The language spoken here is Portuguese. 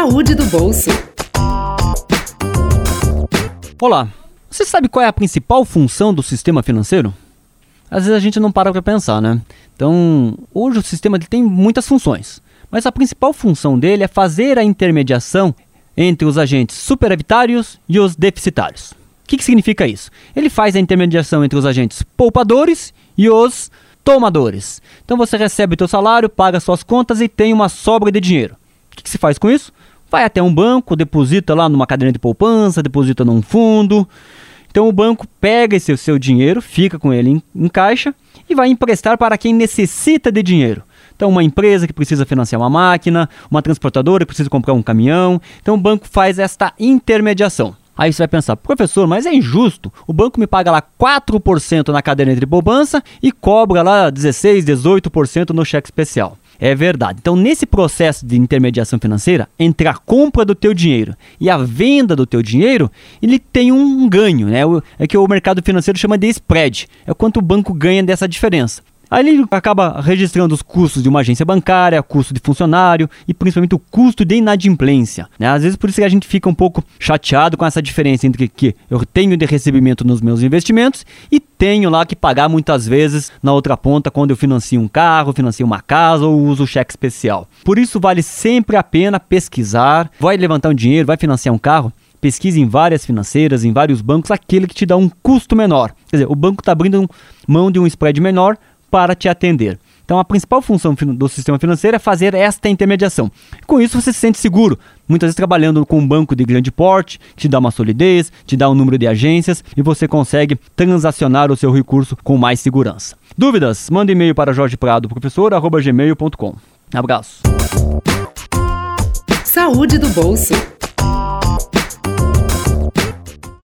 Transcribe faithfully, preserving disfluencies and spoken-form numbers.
Saúde do bolso. Olá, você sabe qual é a principal função do sistema financeiro? Às vezes a gente não para para pensar, né? Então, hoje o sistema tem muitas funções, mas a principal função dele é fazer a intermediação entre os agentes superavitários e os deficitários. O que, que significa isso? Ele faz a intermediação entre os agentes poupadores e os tomadores. Então você recebe o teu salário, paga suas contas e tem uma sobra de dinheiro. O que, que se faz com isso? Vai até um banco, deposita lá numa caderneta de poupança, deposita num fundo. Então o banco pega esse seu dinheiro, fica com ele em, em caixa e vai emprestar para quem necessita de dinheiro. Então uma empresa que precisa financiar uma máquina, uma transportadora que precisa comprar um caminhão. Então o banco faz esta intermediação. Aí você vai pensar, professor, mas é injusto. O banco me paga lá quatro por cento na caderneta de poupança e cobra lá dezesseis por cento, dezoito por cento no cheque especial. É verdade. Então, nesse processo de intermediação financeira, entre a compra do teu dinheiro e a venda do teu dinheiro, ele tem um ganho, né? É que o mercado financeiro chama de spread. É quanto o banco ganha dessa diferença. Aí ele acaba registrando os custos de uma agência bancária, custo de funcionário e principalmente o custo de inadimplência, né? Às vezes por isso que a gente fica um pouco chateado com essa diferença entre o que eu tenho de recebimento nos meus investimentos e tenho lá que pagar muitas vezes na outra ponta quando eu financio um carro, financio uma casa ou uso cheque especial. Por isso vale sempre a pena pesquisar, vai levantar um dinheiro, vai financiar um carro, pesquise em várias financeiras, em vários bancos, aquele que te dá um custo menor. Quer dizer, o banco está abrindo mão de um spread menor para te atender. Então a principal função do sistema financeiro é fazer esta intermediação. Com isso você se sente seguro, muitas vezes trabalhando com um banco de grande porte, que te dá uma solidez, te dá um número de agências e você consegue transacionar o seu recurso com mais segurança. Dúvidas? Manda e-mail para jorge prado professor arroba gmail ponto com. Abraço. Saúde do bolso.